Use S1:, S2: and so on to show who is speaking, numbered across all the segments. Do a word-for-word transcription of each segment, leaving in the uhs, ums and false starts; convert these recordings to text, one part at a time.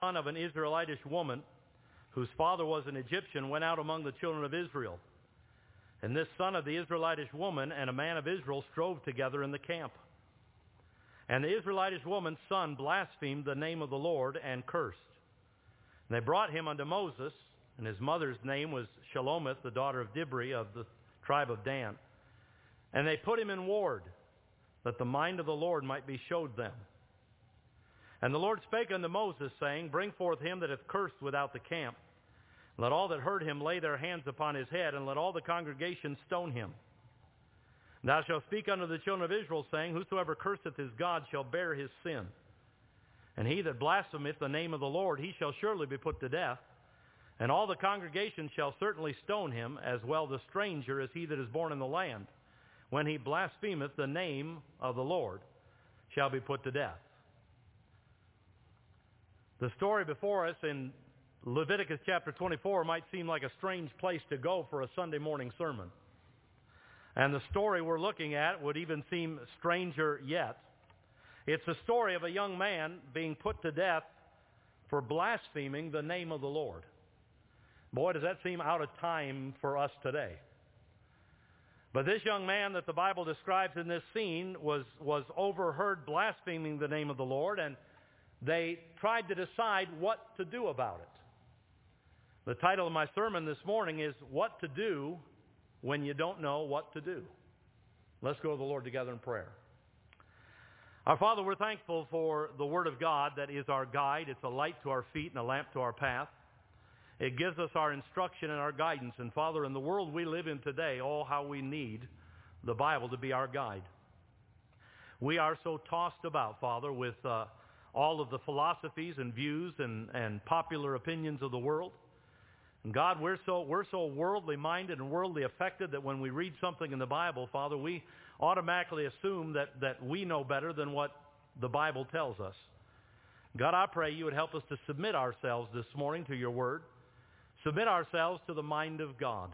S1: son of an Israelitish woman, whose father was an Egyptian, went out among the children of Israel. And this son of the Israelitish woman and a man of Israel strove together in the camp. And the Israelitish woman's son blasphemed the name of the Lord and cursed. And they brought him unto Moses, and his mother's name was Shelomith, the daughter of Dibri of the tribe of Dan. And they put him in ward, that the mind of the Lord might be showed them. And the Lord spake unto Moses, saying, Bring forth him that hath cursed without the camp. Let all that heard him lay their hands upon his head, and let all the congregation stone him. Thou shalt speak unto the children of Israel, saying, Whosoever curseth his God shall bear his sin. And he that blasphemeth the name of the Lord, he shall surely be put to death. And all the congregation shall certainly stone him, as well the stranger as he that is born in the land. When he blasphemeth the name of the Lord, shall be put to death. The story before us in Leviticus chapter twenty-four might seem like a strange place to go for a Sunday morning sermon. And the story we're looking at would even seem stranger yet. It's a story of a young man being put to death for blaspheming the name of the Lord. Boy, does that seem out of time for us today. But this young man that the Bible describes in this scene was, was overheard blaspheming the name of the Lord, and they tried to decide what to do about it. The title of my sermon this morning is, What to Do When You Don't Know What to Do. Let's go to the Lord together in prayer. Our Father, we're thankful for the Word of God that is our guide. It's a light to our feet and a lamp to our path. It gives us our instruction and our guidance. And Father, in the world we live in today, oh, how we need the Bible to be our guide. We are so tossed about, Father, with uh, all of the philosophies and views and, and popular opinions of the world. And God, we're so, we're so worldly minded and worldly affected that when we read something in the Bible, Father, we automatically assume that, that we know better than what the Bible tells us. God, I pray you would help us to submit ourselves this morning to your word. Submit ourselves to the mind of God.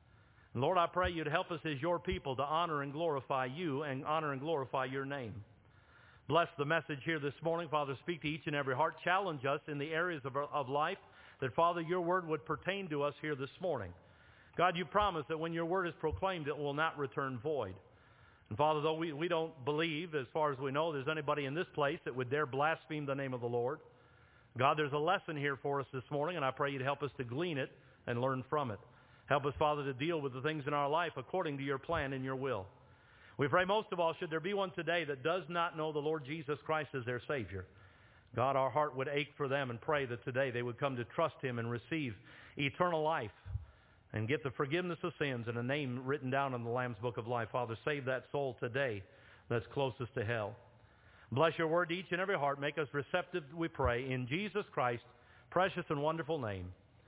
S1: And Lord, I pray you'd help us as your people to honor and glorify you and honor and glorify your name. Bless the message here this morning. Father, speak to each and every heart. Challenge us in the areas of, of life that, Father, your word would pertain to us here this morning. God, you promise that when your word is proclaimed, it will not return void. And Father, though we, we don't believe, as far as we know, there's anybody in this place that would dare blaspheme the name of the Lord. God, there's a lesson here for us this morning, and I pray you'd help us to glean it and learn from it. Help us, Father, to deal with the things in our life according to your plan and your will. We pray most of all, should there be one today that does not know the Lord Jesus Christ as their Savior, God, our heart would ache for them and pray that today they would come to trust him and receive eternal life and get the forgiveness of sins and a name written down in the Lamb's Book of Life. Father, save that soul today that's closest to hell. Bless your word to each and every heart. Make us receptive, we pray, in Jesus Christ's precious and wonderful name.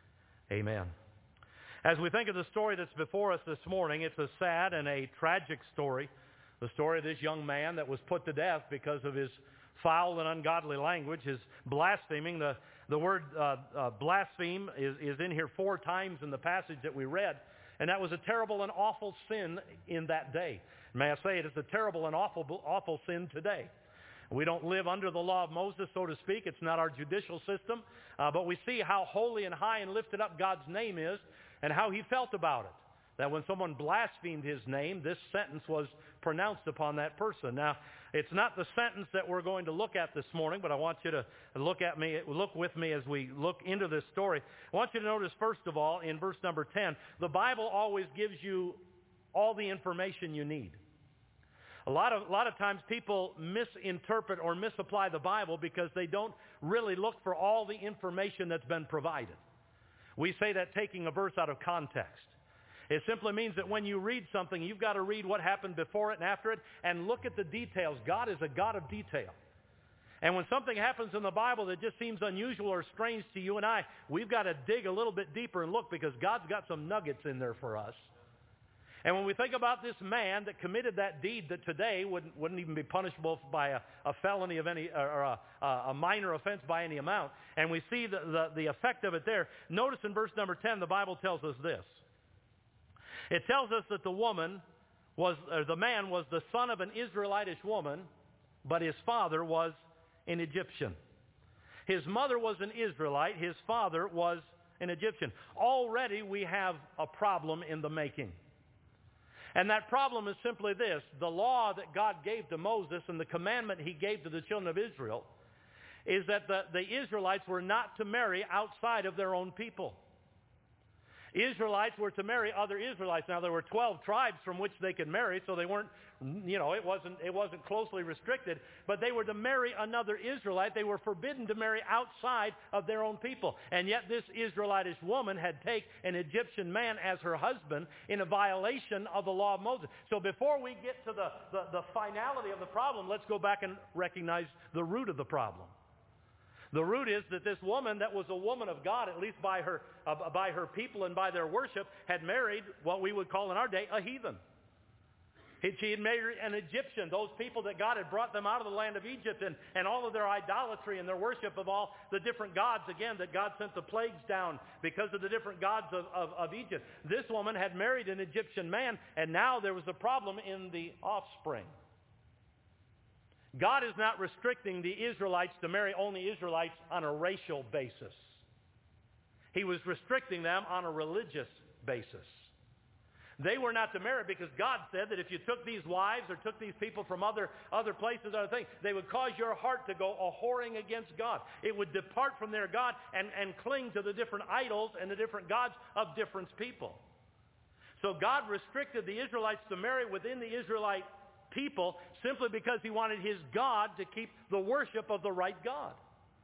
S1: Amen. As we think of the story that's before us this morning, it's a sad and a tragic story. The story of this young man that was put to death because of his foul and ungodly language, his blaspheming. The, the word uh, uh, blaspheme is, is in here four times in the passage that we read. And that was a terrible and awful sin in that day. May I say it is a terrible and awful, awful sin today. We don't live under the law of Moses, so to speak. It's not our judicial system. Uh, but we see how holy and high and lifted up God's name is and how he felt about it. That when someone blasphemed his name, this sentence was pronounced upon that person. Now, it's not the sentence that we're going to look at this morning, but I want you to look at me, look with me as we look into this story. I want you to notice, first of all, in verse number ten, the Bible always gives you all the information you need. A lot of, a lot of times people misinterpret or misapply the Bible because they don't really look for all the information that's been provided. We say that taking a verse out of context. It simply means that when you read something, you've got to read what happened before it and after it and look at the details. God is a God of detail. And when something happens in the Bible that just seems unusual or strange to you and I, we've got to dig a little bit deeper and look because God's got some nuggets in there for us. And when we think about this man that committed that deed that today wouldn't, wouldn't even be punishable by a, a felony of any, or a, a minor offense by any amount, and we see the, the, the effect of it there, notice in verse number ten, the Bible tells us this. It tells us that the woman was, or the man was the son of an Israelitish woman, but his father was an Egyptian. His mother was an Israelite. His father was an Egyptian. Already we have a problem in the making. And that problem is simply this. The law that God gave to Moses and the commandment he gave to the children of Israel is that the, the Israelites were not to marry outside of their own people. Israelites were to marry other Israelites. Now there were twelve tribes from which they could marry, so they weren't, you know, it wasn't, it wasn't closely restricted, but they were to marry another Israelite. They were forbidden to marry outside of their own people. And yet this Israelitish woman had taken an Egyptian man as her husband in a violation of the law of Moses. So before we get to the, the, the finality of the problem, let's go back and recognize the root of the problem. The root is that this woman that was a woman of God, at least by her, uh, by her people and by their worship, had married what we would call in our day a heathen. She had married an Egyptian, those people that God had brought them out of the land of Egypt, and, and all of their idolatry and their worship of all the different gods, again, that God sent the plagues down because of the different gods of, of, of Egypt. This woman had married an Egyptian man, and now there was a problem in the offspring. God is not restricting the Israelites to marry only Israelites on a racial basis. He was restricting them on a religious basis. They were not to marry because God said that if you took these wives or took these people from other, other places, other things, they would cause your heart to go a whoring against God. It would depart from their God and, and cling to the different idols and the different gods of different people. So God restricted the Israelites to marry within the Israelite people simply because he wanted his God to keep the worship of the right God.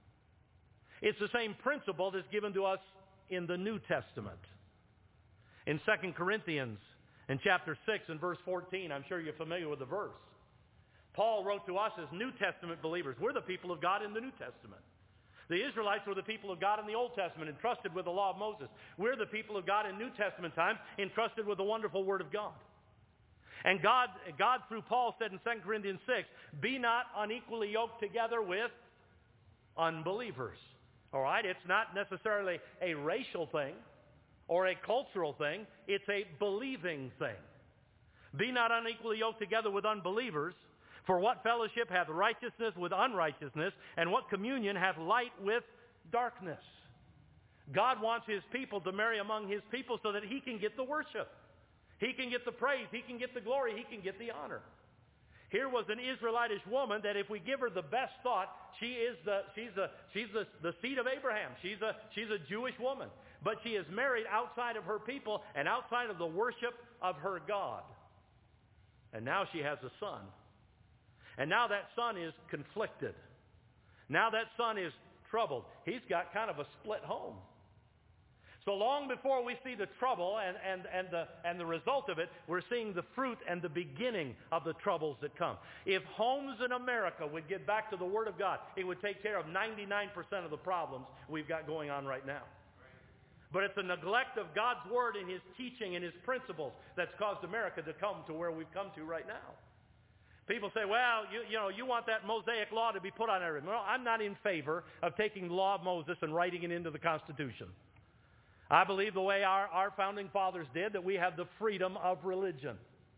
S1: It's the same principle that's given to us in the New Testament. In Second Corinthians, in chapter six and verse fourteen, I'm sure you're familiar with the verse. Paul wrote to us as New Testament believers. We're the people of God in the New Testament. The Israelites were the people of God in the Old Testament, entrusted with the law of Moses. We're the people of God in New Testament times, entrusted with the wonderful Word of God. And God, God through Paul said in Second Corinthians six, be not unequally yoked together with unbelievers. All right? It's not necessarily a racial thing or a cultural thing. It's a believing thing. Be not unequally yoked together with unbelievers. For what fellowship hath righteousness with unrighteousness, and what communion hath light with darkness? God wants his people to marry among his people so that he can get the worship. He can get the praise. He can get the glory. He can get the honor. Here was an Israelitish woman that if we give her the best thought, she is the, she's, the, she's the, the seed of Abraham. She's a, she's a Jewish woman. But she is married outside of her people and outside of the worship of her God. And now she has a son. And now that son is conflicted. Now that son is troubled. He's got kind of a split home. So long before we see the trouble and, and, and, the, and the result of it, we're seeing the fruit and the beginning of the troubles that come. If homes in America would get back to the Word of God, it would take care of ninety-nine percent of the problems we've got going on right now. But it's the neglect of God's Word and his teaching and his principles that's caused America to come to where we've come to right now. People say, well, you, you know, you want that Mosaic law to be put on everything. Well, I'm not in favor of taking the law of Moses and writing it into the Constitution. I believe the way our, our founding fathers did, that we have the freedom of religion.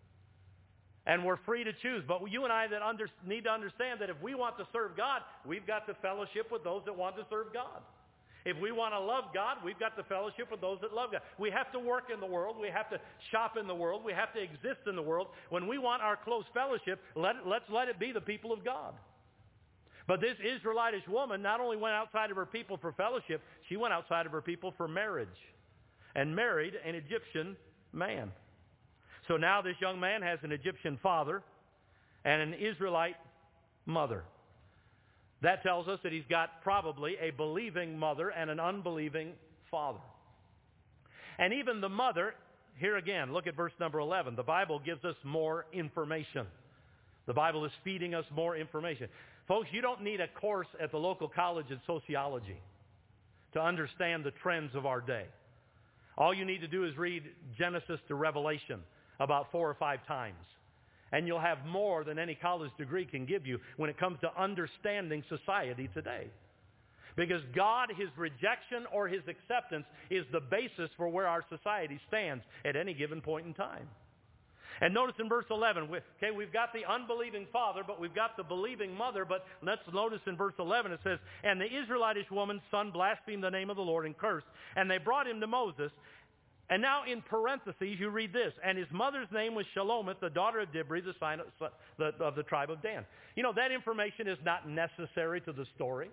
S1: And we're free to choose. But you and I that under, need to understand that if we want to serve God, we've got to fellowship with those that want to serve God. If we want to love God, we've got to fellowship with those that love God. We have to work in the world. We have to shop in the world. We have to exist in the world. When we want our close fellowship, let, let's let it be the people of God. But this Israelitish woman not only went outside of her people for fellowship, she went outside of her people for marriage and married an Egyptian man. So now this young man has an Egyptian father and an Israelite mother. That tells us that he's got probably a believing mother and an unbelieving father. And even the mother, here again, look at verse number eleven. The Bible gives us more information. The Bible is feeding us more information. Folks, you don't need a course at the local college in sociology to understand the trends of our day. All you need to do is read Genesis to Revelation about four or five times. And you'll have more than any college degree can give you when it comes to understanding society today. Because God, his rejection or his acceptance is the basis for where our society stands at any given point in time. And notice in verse eleven, we, okay, we've got the unbelieving father, but we've got the believing mother. But let's notice in verse eleven it says, and the Israelitish woman's son blasphemed the name of the Lord and cursed. And they brought him to Moses. And now in parentheses you read this, and his mother's name was Shelomith, the daughter of Dibri, the sign of the, of the tribe of Dan. You know, that information is not necessary to the story.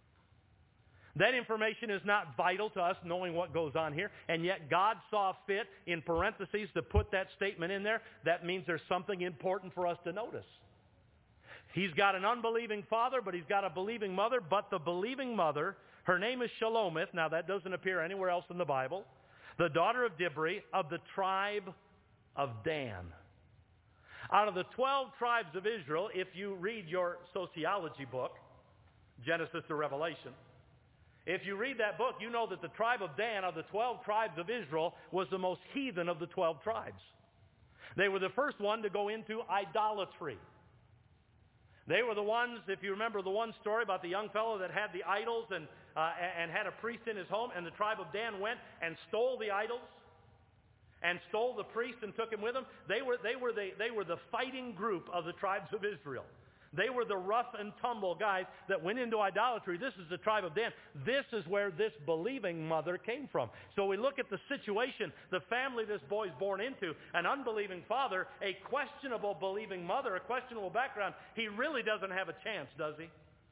S1: That information is not vital to us knowing what goes on here, and yet God saw fit in parentheses to put that statement in there. That means there's something important for us to notice. He's got an unbelieving father, but he's got a believing mother, but the believing mother, her name is Shelomith. Now that doesn't appear anywhere else in the Bible. The daughter of Dibri, of the tribe of Dan. Out of the twelve tribes of Israel, if you read your sociology book, Genesis to Revelation, if you read that book, you know that the tribe of Dan, of the twelve tribes of Israel, was the most heathen of the twelve tribes. They were the first one to go into idolatry. They were the ones, if you remember the one story about the young fellow that had the idols and, uh, and had a priest in his home, and the tribe of Dan went and stole the idols and stole the priest and took him with them. They were, they were, the, they were the fighting group of the tribes of Israel. They were the rough and tumble guys that went into idolatry. This is the tribe of Dan. This is where this believing mother came from. So we look at the situation, the family this boy's born into, an unbelieving father, a questionable believing mother, a questionable background. He really doesn't have a chance, does he?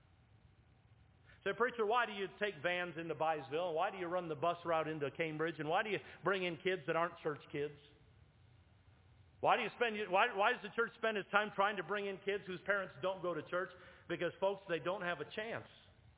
S1: Say, preacher, why do you take vans into Byesville? Why do you run the bus route into Cambridge? And why do you bring in kids that aren't church kids? Why do you spend? Why, why does the church spend its time trying to bring in kids whose parents don't go to church? Because, folks, they don't have a chance.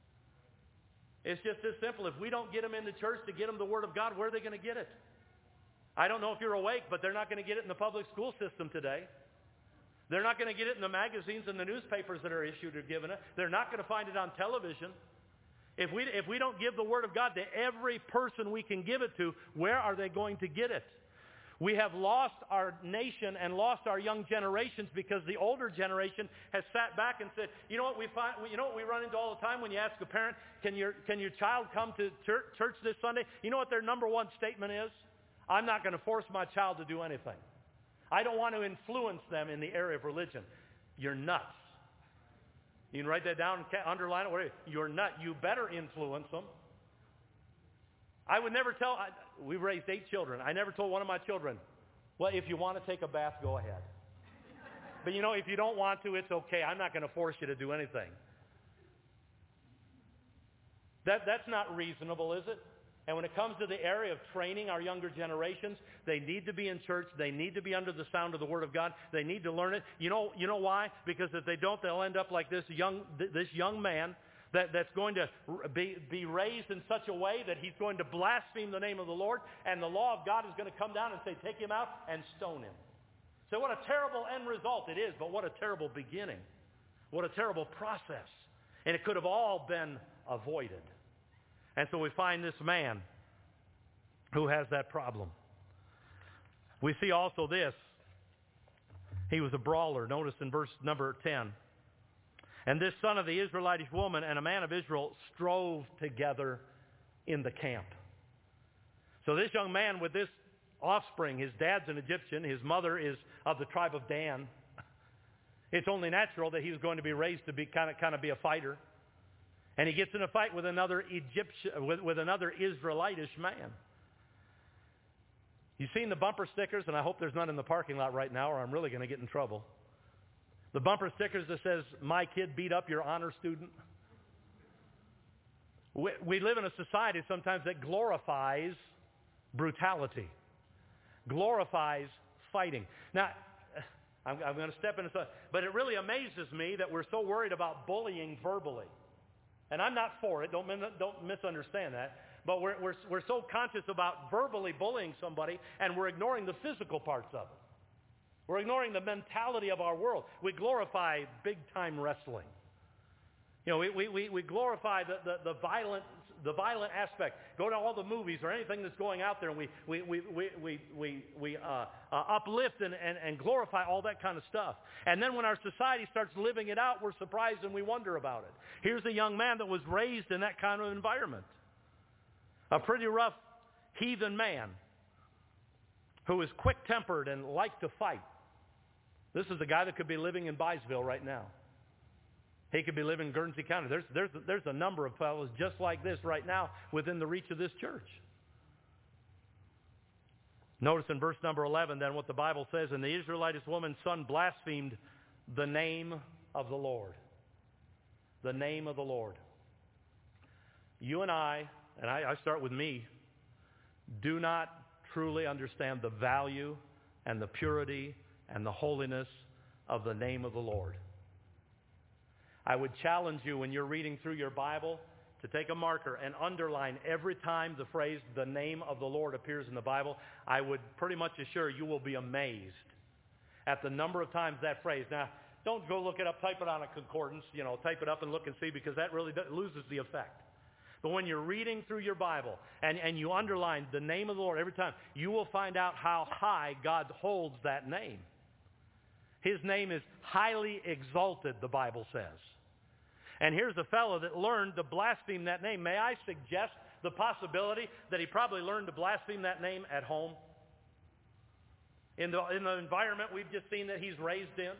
S1: It's just this simple. If we don't get them into church to get them the Word of God, where are they going to get it? I don't know if you're awake, but they're not going to get it in the public school system today. They're not going to get it in the magazines and the newspapers that are issued or given it. They're not going to find it on television. If we, if we don't give the Word of God to every person we can give it to, where are they going to get it? We have lost our nation and lost our young generations because the older generation has sat back and said, you know what we find, you know what we run into all the time when you ask a parent, can your, can your child come to church, church this Sunday? You know what their number one statement is? I'm not going to force my child to do anything. I don't want to influence them in the area of religion. You're nuts. You can write that down and underline it. Whatever. You're nuts. You better influence them. I would never tell, I, we raised eight children. I never told one of my children, well, if you want to take a bath, go ahead. But you know, if you don't want to, it's okay. I'm not going to force you to do anything. That, that's not reasonable, is it? And when it comes to the area of training our younger generations, they need to be in church. They need to be under the sound of the Word of God. They need to learn it. You know, you know why? Because if they don't, they'll end up like this young, this young man That, that's going to be, be raised in such a way that he's going to blaspheme the name of the Lord, and the law of God is going to come down and say, take him out and stone him. So what a terrible end result it is, but what a terrible beginning. What a terrible process. And it could have all been avoided. And so we find this man who has that problem. We see also this. He was a brawler. Notice in verse number ten. And this son of the Israelitish woman and a man of Israel strove together in the camp. So this young man with this offspring, his dad's an Egyptian, his mother is of the tribe of Dan. It's only natural that he was going to be raised to be kind of kind of be a fighter. And he gets in a fight with another Egyptian, with, with another Israelitish man. You've seen the bumper stickers, and I hope there's none in the parking lot right now, or I'm really going to get in trouble. The bumper stickers that says, my kid beat up your honor student. We, we live in a society sometimes that glorifies brutality, glorifies fighting. Now, I'm, I'm going to step into something, but it really amazes me that we're so worried about bullying verbally. And I'm not for it, don't, don't misunderstand that, but we're, we're, we're so conscious about verbally bullying somebody, and we're ignoring the physical parts of it. We're ignoring the mentality of our world. We glorify big-time wrestling. You know, we, we, we glorify the, the, the, violent, the violent aspect. Go to all the movies or anything that's going out there, and we, we, we, we, we, we, we uh, uh, uplift and, and, and glorify all that kind of stuff. And then when our society starts living it out, we're surprised and we wonder about it. Here's a young man that was raised in that kind of environment. A pretty rough heathen man who was quick-tempered and liked to fight. This is a guy that could be living in Byesville right now. He could be living in Guernsey County. There's, there's, there's a number of fellows just like this right now within the reach of this church. Notice in verse number eleven then what the Bible says, and the Israelitish woman's son blasphemed the name of the Lord. The name of the Lord. You and I, and I, I start with me, do not truly understand the value and the purity and the holiness of the name of the Lord. I would challenge you when you're reading through your Bible to take a marker and underline every time the phrase, the name of the Lord, appears in the Bible. I would pretty much assure you will be amazed at the number of times that phrase. Now, don't go look it up, type it on a concordance, you know, type it up and look and see, because that really loses the effect. But when you're reading through your Bible and, and you underline the name of the Lord every time, you will find out how high God holds that name. His name is highly exalted, the Bible says. And here's a fellow that learned to blaspheme that name. May I suggest the possibility that he probably learned to blaspheme that name at home? In the, in the environment we've just seen that he's raised in?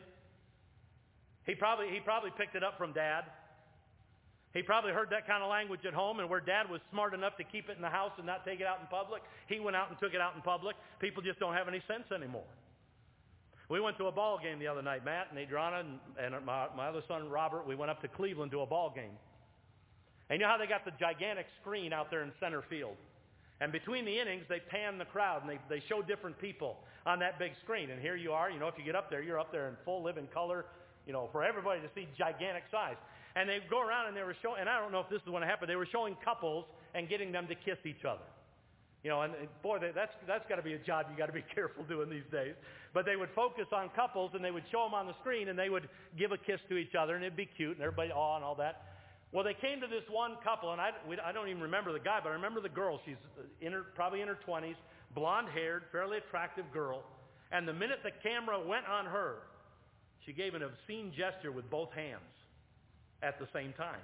S1: He probably, he probably picked it up from Dad. He probably heard that kind of language at home, and where Dad was smart enough to keep it in the house and not take it out in public, he went out and took it out in public. People just don't have any sense anymore. We went to a ball game the other night, Matt and Adriana and, and my, my other son, Robert. We went up to Cleveland to a ball game. And you know how they got the gigantic screen out there in center field? And between the innings, they pan the crowd, and they, they show different people on that big screen. And here you are, you know, if you get up there, you're up there in full living color, you know, for everybody to see, gigantic size. And they go around and they were showing, and I don't know if this is when it happened, they were showing couples and getting them to kiss each other. You know, and boy, that's that's got to be a job you got to be careful doing these days. But they would focus on couples, and they would show them on the screen, and they would give a kiss to each other, and it'd be cute, and everybody, oh, and all that. Well, they came to this one couple, and I, we, I don't even remember the guy, but I remember the girl. She's in her, probably in her twenties, blonde-haired, fairly attractive girl. And the minute the camera went on her, she gave an obscene gesture with both hands at the same time.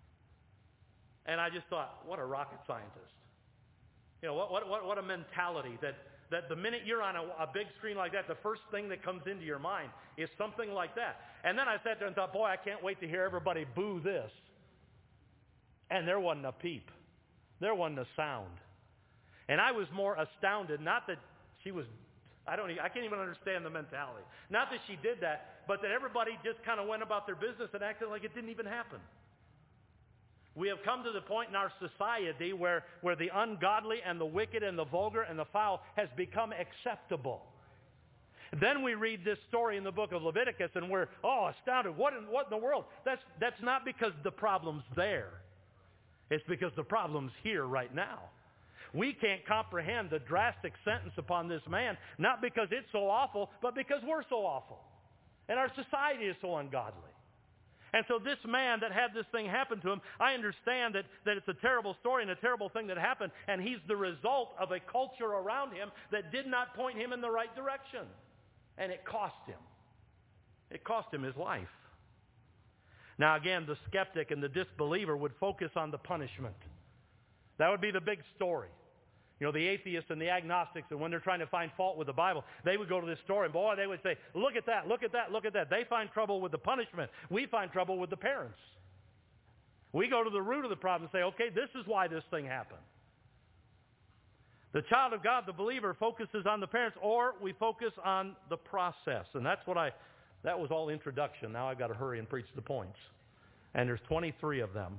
S1: And I just thought, what a rocket scientist. You know, what, what, what a mentality that, that the minute you're on a, a big screen like that, the first thing that comes into your mind is something like that. And then I sat there and thought, boy, I can't wait to hear everybody boo this. And there wasn't a peep. There wasn't a sound. And I was more astounded, not that she was, I don't, I can't even understand the mentality. Not that she did that, but that everybody just kind of went about their business and acted like it didn't even happen. We have come to the point in our society where, where the ungodly and the wicked and the vulgar and the foul has become acceptable. Then we read this story in the book of Leviticus and we're, oh, astounded. What in, what in the world? That's, that's not because the problem's there. It's because the problem's here right now. We can't comprehend the drastic sentence upon this man, not because it's so awful, but because we're so awful. And our society is so ungodly. And so this man that had this thing happen to him, I understand that, that it's a terrible story and a terrible thing that happened, and he's the result of a culture around him that did not point him in the right direction. And it cost him. It cost him his life. Now again, the skeptic and the disbeliever would focus on the punishment. That would be the big story. You know, the atheists and the agnostics, and when they're trying to find fault with the Bible, they would go to this story, and boy, they would say, look at that, look at that, look at that. They find trouble with the punishment. We find trouble with the parents. We go to the root of the problem and say, okay, this is why this thing happened. The child of God, the believer, focuses on the parents, or we focus on the process. And that's what I, that was all introduction. Now I've got to hurry and preach the points. And there's twenty-three of them.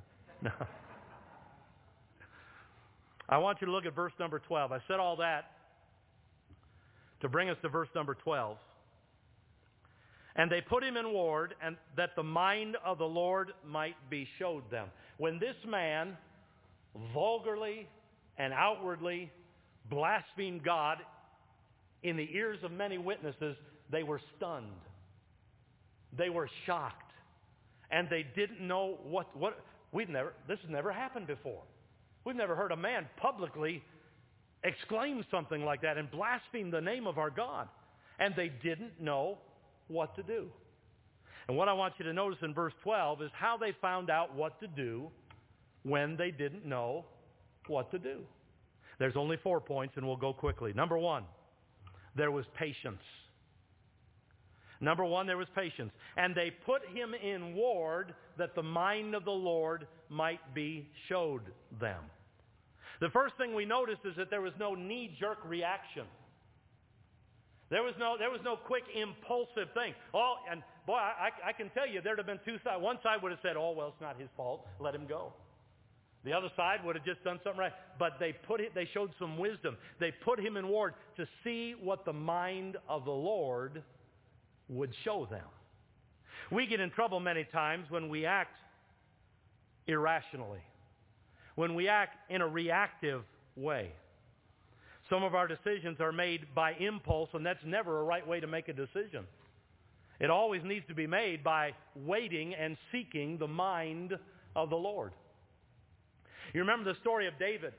S1: I want you to look at verse number twelve. I said all that to bring us to verse number twelve. And they put him in ward, and that the mind of the Lord might be showed them. When this man vulgarly and outwardly blasphemed God in the ears of many witnesses, they were stunned. They were shocked. And they didn't know what, what we've never, this has never happened before. We've never heard a man publicly exclaim something like that and blaspheme the name of our God. And they didn't know what to do. And what I want you to notice in verse twelve is how they found out what to do when they didn't know what to do. There's only four points, and we'll go quickly. Number one, there was patience. Number one, there was patience. And they put him in ward that the mind of the Lord might be showed them. The first thing we notice is that there was no knee-jerk reaction. There was no, there was no quick, impulsive thing. Oh, and boy, I, I can tell you, there'd have been two sides. One side would have said, oh, well, it's not his fault. Let him go. The other side would have just done something right. But they put it, they showed some wisdom. They put him in ward to see what the mind of the Lord would show them. We get in trouble many times when we act irrationally, when we act in a reactive way. Some of our decisions are made by impulse, and that's never a right way to make a decision. It always needs to be made by waiting and seeking the mind of the Lord. You remember the story of David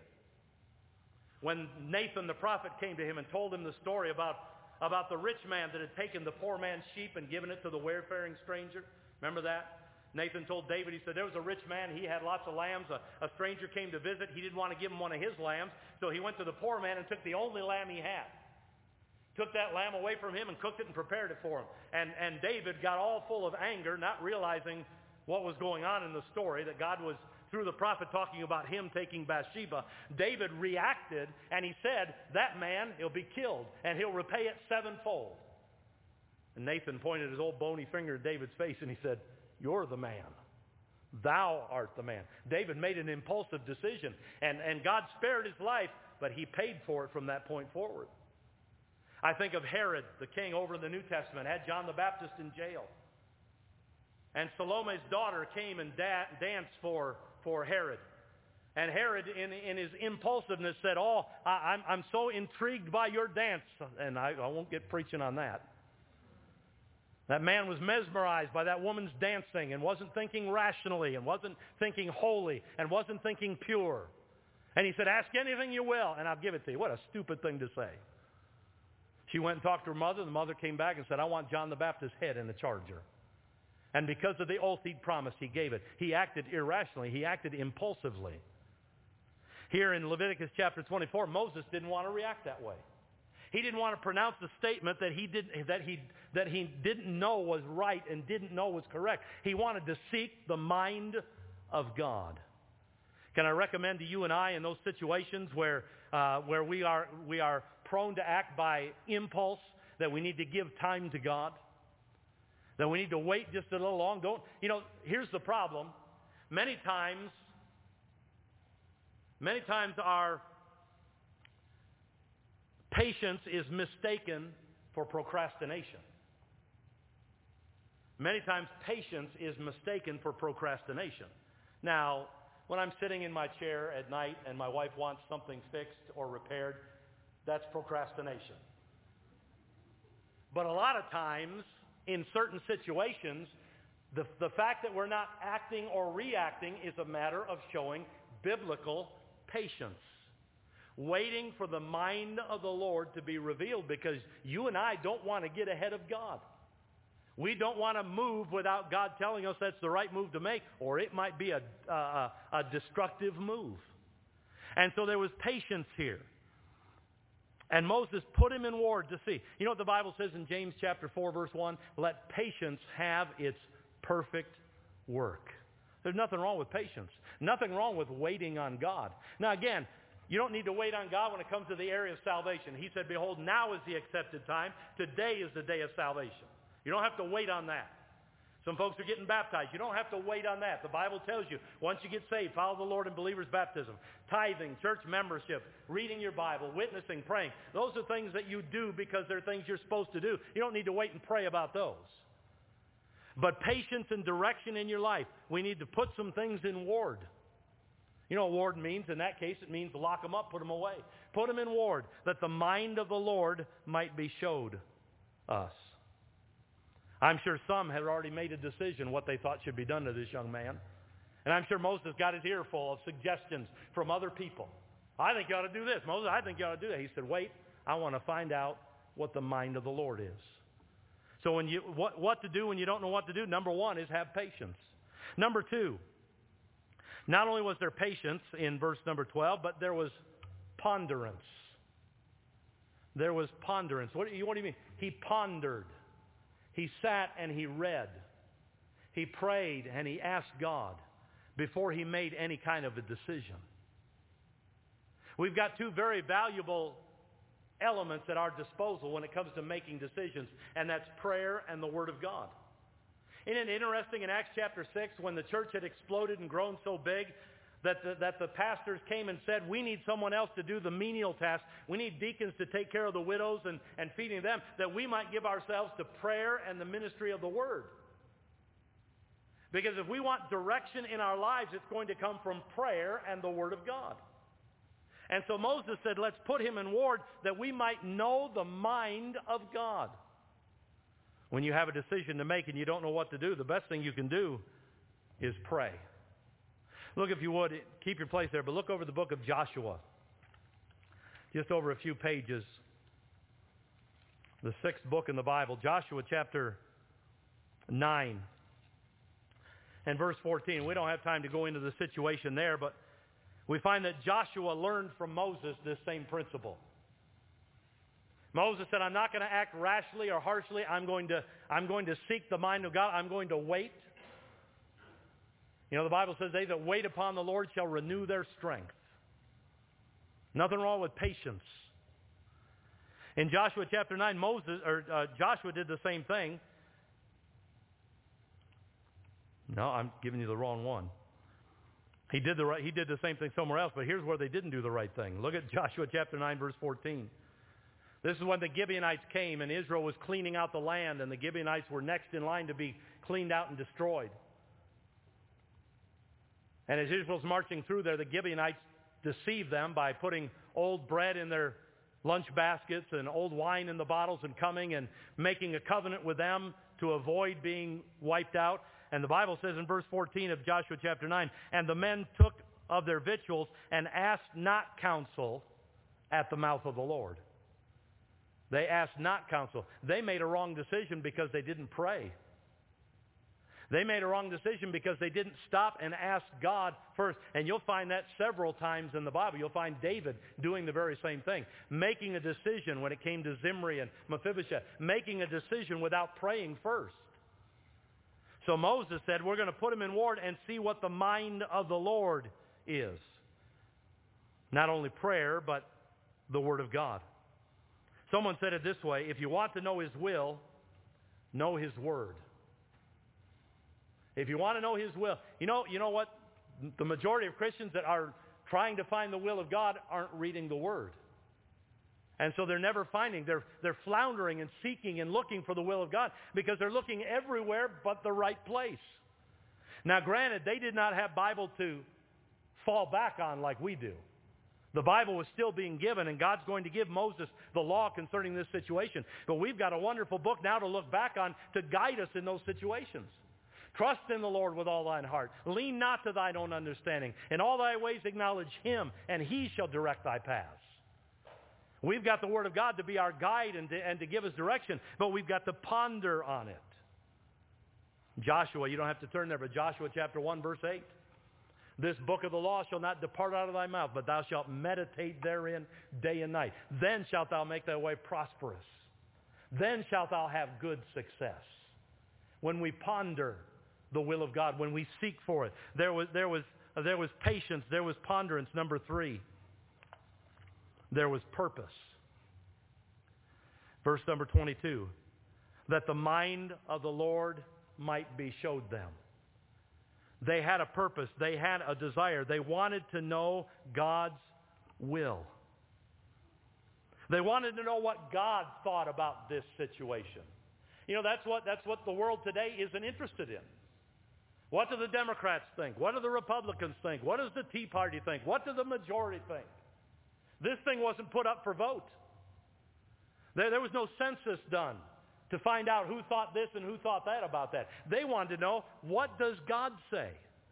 S1: when Nathan the prophet came to him and told him the story about, about the rich man that had taken the poor man's sheep and given it to the wayfaring stranger. Remember that? Nathan told David, he said, there was a rich man, he had lots of lambs. A, a stranger came to visit. He didn't want to give him one of his lambs, so he went to the poor man and took the only lamb he had. Took that lamb away from him and cooked it and prepared it for him. And, and David got all full of anger, not realizing what was going on in the story, that God was, through the prophet, talking about him taking Bathsheba. David reacted, and he said, that man, he'll be killed, and he'll repay it sevenfold. And Nathan pointed his old bony finger at David's face, and he said, you're the man. Thou art the man. David made an impulsive decision, and, and God spared his life, but he paid for it from that point forward. I think of Herod, the king over in the New Testament, had John the Baptist in jail. And Salome's daughter came and da- danced for, for Herod. And Herod, in, in his impulsiveness, said, oh, I, I'm, I'm so intrigued by your dance. And I, I won't get preaching on that. That man was mesmerized by that woman's dancing and wasn't thinking rationally and wasn't thinking holy and wasn't thinking pure. And he said, ask anything you will, and I'll give it to you. What a stupid thing to say. She went and talked to her mother. The mother came back and said, I want John the Baptist's head in the charger. And because of the oath he'd promised, he gave it. He acted irrationally. He acted impulsively. Here in Leviticus chapter twenty-four, Moses didn't want to react that way. He didn't want to pronounce a statement that he didn't, that he, that he didn't know was right and didn't know was correct. He wanted to seek the mind of God. Can I recommend to you and I in those situations where, uh, where we are, we are prone to act by impulse, that we need to give time to God, that we need to wait just a little long. Don't, you know, here's the problem. Many times, many times our patience is mistaken for procrastination. Many times patience is mistaken for procrastination. Now, when I'm sitting in my chair at night and my wife wants something fixed or repaired, that's procrastination. But a lot of times, in certain situations, the, the fact that we're not acting or reacting is a matter of showing biblical patience. Waiting for the mind of the Lord to be revealed, because you and I don't want to get ahead of God. We don't want to move without God telling us that's the right move to make, or it might be a, a, a destructive move. And so there was patience here. And Moses put him in ward to see. You know what the Bible says in James chapter four, verse one? Let patience have its perfect work. There's nothing wrong with patience. Nothing wrong with waiting on God. Now again, you don't need to wait on God when it comes to the area of salvation. He said, behold, now is the accepted time. Today is the day of salvation. You don't have to wait on that. Some folks are getting baptized. You don't have to wait on that. The Bible tells you, once you get saved, follow the Lord in believer's baptism. Tithing, church membership, reading your Bible, witnessing, praying. Those are things that you do because they're things you're supposed to do. You don't need to wait and pray about those. But patience and direction in your life, we need to put some things in ward. You know what ward means? In that case, it means lock them up, put them away. Put them in ward, that the mind of the Lord might be showed us. I'm sure some had already made a decision what they thought should be done to this young man. And I'm sure Moses got his ear full of suggestions from other people. I think you ought to do this. Moses, I think you ought to do that. He said, wait, I want to find out what the mind of the Lord is. So when you, what, what to do when you don't know what to do, number one is have patience. Number two, not only was there patience in verse number twelve, but there was ponderance. There was ponderance. What, what do you mean? He pondered. He sat and he read. He prayed and he asked God before he made any kind of a decision. We've got two very valuable elements at our disposal when it comes to making decisions, and that's prayer and the Word of God. Isn't it interesting in Acts chapter six, when the church had exploded and grown so big that the, that the pastors came and said, we need someone else to do the menial task. We need deacons to take care of the widows and, and feeding them, that we might give ourselves to prayer and the ministry of the Word. Because if we want direction in our lives, it's going to come from prayer and the Word of God. And so Moses said, let's put him in ward that we might know the mind of God. When you have a decision to make and you don't know what to do, the best thing you can do is pray. Look, if you would, keep your place there, but look over the book of Joshua. Just over a few pages. The sixth book in the Bible, Joshua chapter nine and verse fourteen. We don't have time to go into the situation there, but we find that Joshua learned from Moses this same principle. Moses said, I'm not going to act rashly or harshly. I'm going to, I'm going to seek the mind of God. I'm going to wait. You know, the Bible says, they that wait upon the Lord shall renew their strength. Nothing wrong with patience. In Joshua chapter nine, Moses or uh, Joshua did the same thing. No, I'm giving you the wrong one. He did the right, he did the same thing somewhere else, but here's where they didn't do the right thing. Look at Joshua chapter nine, verse fourteen. This is when the Gibeonites came and Israel was cleaning out the land, and the Gibeonites were next in line to be cleaned out and destroyed. And as Israel's marching through there, the Gibeonites deceived them by putting old bread in their lunch baskets and old wine in the bottles and coming and making a covenant with them to avoid being wiped out. And the Bible says in verse fourteen of Joshua chapter nine, and the men took of their victuals and asked not counsel at the mouth of the Lord. They asked not counsel. They made a wrong decision because they didn't pray. They made a wrong decision because they didn't stop and ask God first. And you'll find that several times in the Bible. You'll find David doing the very same thing. Making a decision when it came to Zimri and Mephibosheth. Making a decision without praying first. So Moses said, we're going to put him in ward and see what the mind of the Lord is. Not only prayer, but the Word of God. Someone said it this way, if you want to know His will, know His Word. If you want to know His will, you know, you know what? The majority of Christians that are trying to find the will of God aren't reading the Word. And so they're never finding, they're, they're floundering and seeking and looking for the will of God because they're looking everywhere but the right place. Now granted, they did not have Bible to fall back on like we do. The Bible was still being given, and God's going to give Moses the law concerning this situation. But we've got a wonderful book now to look back on to guide us in those situations. Trust in the Lord with all thine heart. Lean not to thine own understanding. In all thy ways acknowledge Him, and He shall direct thy paths. We've got the Word of God to be our guide and to, and to give us direction, but we've got to ponder on it. Joshua, you don't have to turn there, but Joshua chapter one, verse eight. This book of the law shall not depart out of thy mouth, but thou shalt meditate therein day and night. Then shalt thou make thy way prosperous. Then shalt thou have good success. When we ponder the will of God, when we seek for it, there was, there was, there was patience, there was ponderance. Number three, there was purpose. Verse number twenty-two, that the mind of the Lord might be showed them. They had a purpose. They had a desire. They wanted to know God's will. They wanted to know what God thought about this situation. You know, that's what, that's what the world today isn't interested in. What do the Democrats think? What do the Republicans think? What does the Tea Party think? What does the majority think? This thing wasn't put up for vote. There, there was no census done to find out who thought this and who thought that about that. They wanted to know, what does God say?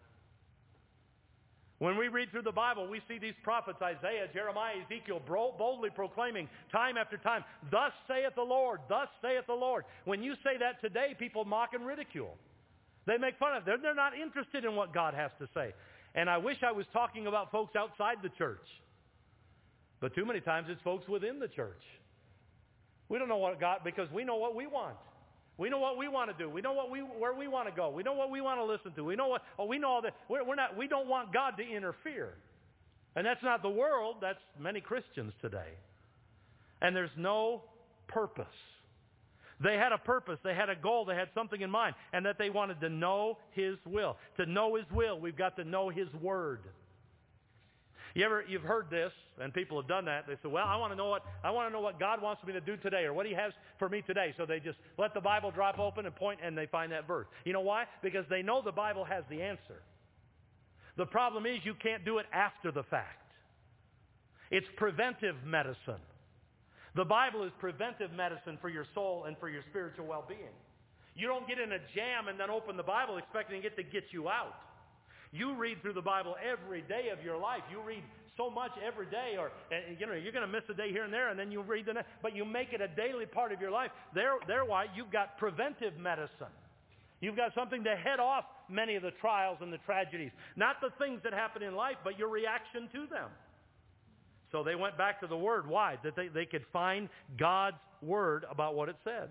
S1: When we read through the Bible, we see these prophets, Isaiah, Jeremiah, Ezekiel, boldly proclaiming time after time, thus saith the Lord, thus saith the Lord. When you say that today, people mock and ridicule. They make fun of it. They're, they're not interested in what God has to say. And I wish I was talking about folks outside the church. But too many times it's folks within the church. We don't know what God, because we know what we want. We know what we want to do. We know what we, where we want to go. We know what we want to listen to. We know what, oh, we know all that. We're, we're not, we don't want God to interfere. And that's not the world. That's many Christians today. And there's no purpose. They had a purpose. They had a goal. They had something in mind. And that they wanted to know His will. To know His will, we've got to know His Word. You ever, you've heard this, and people have done that. They say, well, I want to know what, I want to know what God wants me to do today, or what He has for me today. So they just let the Bible drop open and point, and they find that verse. You know why? Because they know the Bible has the answer. The problem is you can't do it after the fact. It's preventive medicine. The Bible is preventive medicine for your soul and for your spiritual well-being. You don't get in a jam and then open the Bible expecting it to get you out. You read through the Bible every day of your life. You read so much every day, or you know, you're going to miss a day here and there, and then you read the next, but you make it a daily part of your life. There, there, why you've got preventive medicine. You've got something to head off many of the trials and the tragedies. Not the things that happen in life, but your reaction to them. So they went back to the Word. Why? That they, they could find God's Word about what it said.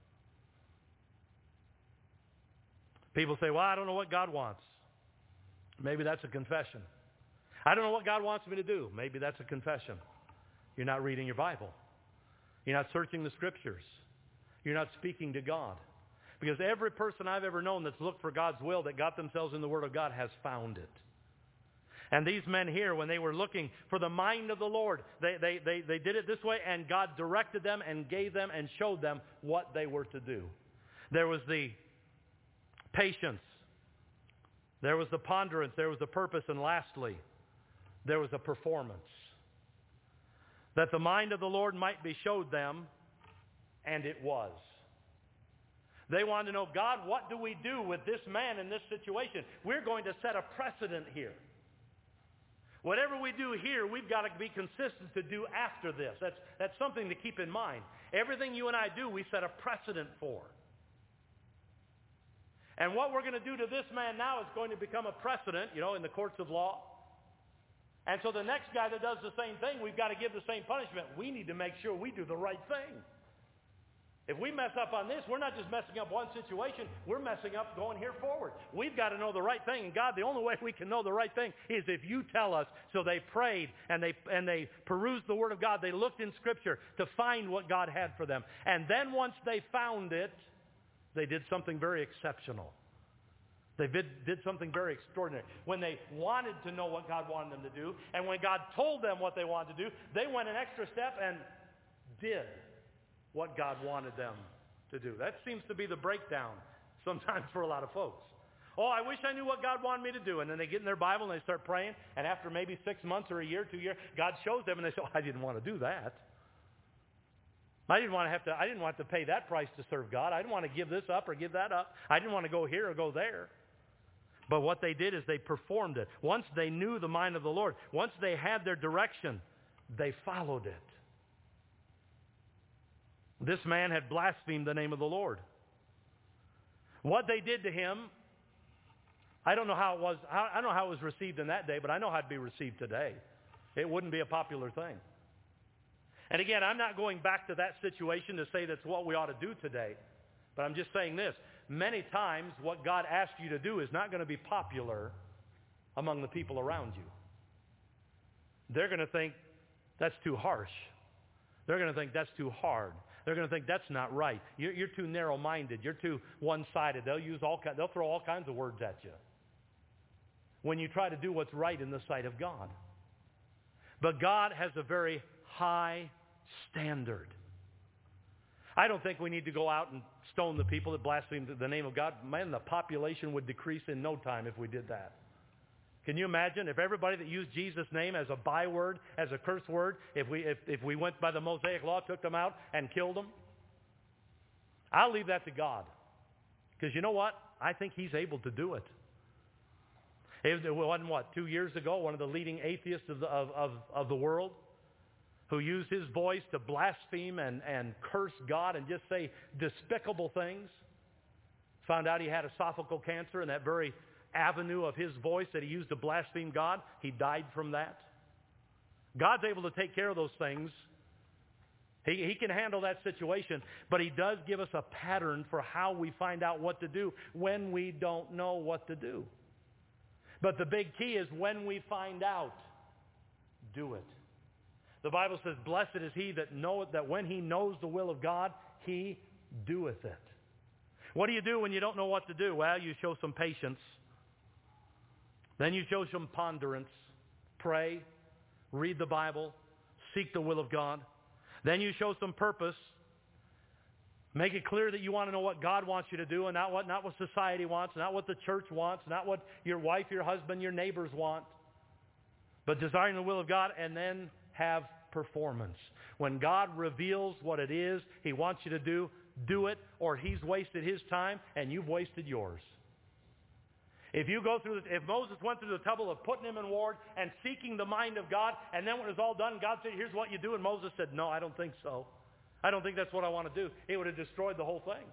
S1: People say, well, I don't know what God wants. Maybe that's a confession. I don't know what God wants me to do. Maybe that's a confession. You're not reading your Bible. You're not searching the Scriptures. You're not speaking to God. Because every person I've ever known that's looked for God's will, that got themselves in the Word of God, has found it. And these men here, when they were looking for the mind of the Lord, they, they, they, they did it this way, and God directed them and gave them and showed them what they were to do. There was the patience. There was the ponderance, there was the purpose, and lastly, there was a performance. That the mind of the Lord might be showed them, and it was. They wanted to know, God, what do we do with this man in this situation? We're going to set a precedent here. Whatever we do here, we've got to be consistent to do after this. That's, that's something to keep in mind. Everything you and I do, we set a precedent for. And what we're going to do to this man now is going to become a precedent, you know, in the courts of law. And so the next guy that does the same thing, we've got to give the same punishment. We need to make sure we do the right thing. If we mess up on this, we're not just messing up one situation, we're messing up going here forward. We've got to know the right thing. And God, the only way we can know the right thing is if you tell us. So they prayed and they, and they perused the Word of God. They looked in Scripture to find what God had for them. And then once they found it, they did something very exceptional. They did, did something very extraordinary. When they wanted to know what God wanted them to do, and when God told them what they wanted to do, they went an extra step and did what God wanted them to do. That seems to be the breakdown sometimes for a lot of folks. Oh, I wish I knew what God wanted me to do. And then they get in their Bible and they start praying, and after maybe six months or a year, two years, God shows them and they say, oh, I didn't want to do that. I didn't want to have to, I didn't want to pay that price to serve God. I didn't want to give this up or give that up. I didn't want to go here or go there. But what they did is they performed it. Once they knew the mind of the Lord, once they had their direction, they followed it. This man had blasphemed the name of the Lord. What they did to him, I don't know how it was, I don't know how it was received in that day, but I know how it'd be received today. It wouldn't be a popular thing. And again, I'm not going back to that situation to say that's what we ought to do today. But I'm just saying this. Many times what God asks you to do is not going to be popular among the people around you. They're going to think that's too harsh. They're going to think that's too hard. They're going to think that's not right. You're, you're too narrow-minded. You're too one-sided. They'll use all they'll throw all kinds of words at you when you try to do what's right in the sight of God. But God has a very high standard. I don't think we need to go out and stone the people that blaspheme the name of God. Man, the population would decrease in no time if we did that. Can you imagine if everybody that used Jesus' name as a byword, as a curse word, if we, if, if we went by the Mosaic law, took them out and killed them? I'll leave that to God. Because you know what? I think He's able to do it. It wasn't, what, two years ago, one of the leading atheists of the, of, of, of the world, who used his voice to blaspheme and, and curse God and just say despicable things, found out he had esophageal cancer, and that very avenue of his voice that he used to blaspheme God, he died from that. God's able to take care of those things He, he can handle that situation, but He does give us a pattern for how we find out what to do when we don't know what to do. But the big key is when we find out, do it. The Bible says, blessed is he that knoweth, that when he knows the will of God, he doeth it. What do you do when you don't know what to do? Well, you show some patience. Then you show some ponderance. Pray, read the Bible, seek the will of God. Then you show some purpose. Make it clear that you want to know what God wants you to do and not what, not what society wants, not what the church wants, not what your wife, your husband, your neighbors want. But desiring the will of God, and then have performance. When God reveals what it is He wants you to do, do it, or He's wasted His time and you've wasted yours. If you go through, if Moses went through the trouble of putting him in ward and seeking the mind of God, and then when it was all done, God said, here's what you do, and Moses said, no, I don't think so. I don't think that's what I want to do. It would have destroyed the whole thing.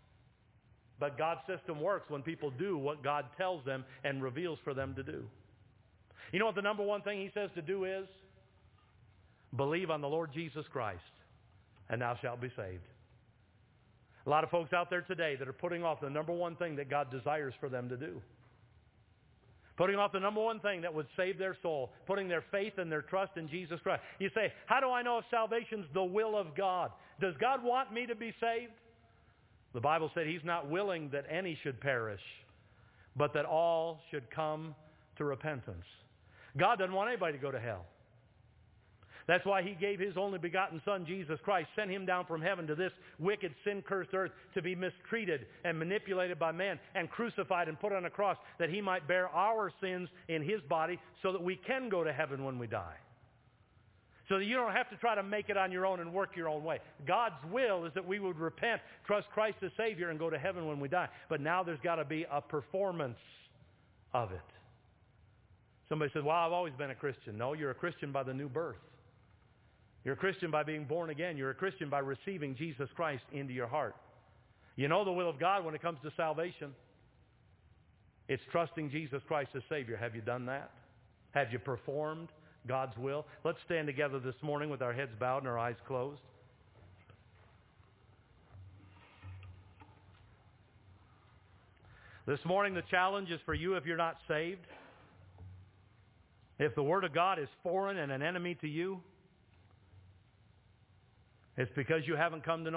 S1: But God's system works when people do what God tells them and reveals for them to do. You know what the number one thing He says to do is? Believe on the Lord Jesus Christ, and thou shalt be saved. A lot of folks out there today that are putting off the number one thing that God desires for them to do. Putting off the number one thing that would save their soul. Putting their faith and their trust in Jesus Christ. You say, how do I know if salvation's the will of God? Does God want me to be saved? The Bible said He's not willing that any should perish, but that all should come to repentance. God doesn't want anybody to go to hell. That's why He gave His only begotten Son, Jesus Christ, sent Him down from heaven to this wicked, sin-cursed earth to be mistreated and manipulated by man and crucified and put on a cross, that He might bear our sins in His body so that we can go to heaven when we die. So that you don't have to try to make it on your own and work your own way. God's will is that we would repent, trust Christ as Savior, and go to heaven when we die. But now there's got to be a performance of it. Somebody says, well, I've always been a Christian. No, you're a Christian by the new birth. You're a Christian by being born again. You're a Christian by receiving Jesus Christ into your heart. You know the will of God when it comes to salvation. It's trusting Jesus Christ as Savior. Have you done that? Have you performed God's will? Let's stand together this morning with our heads bowed and our eyes closed. This morning the challenge is for you if you're not saved. If the Word of God is foreign and an enemy to you, it's because you haven't come to know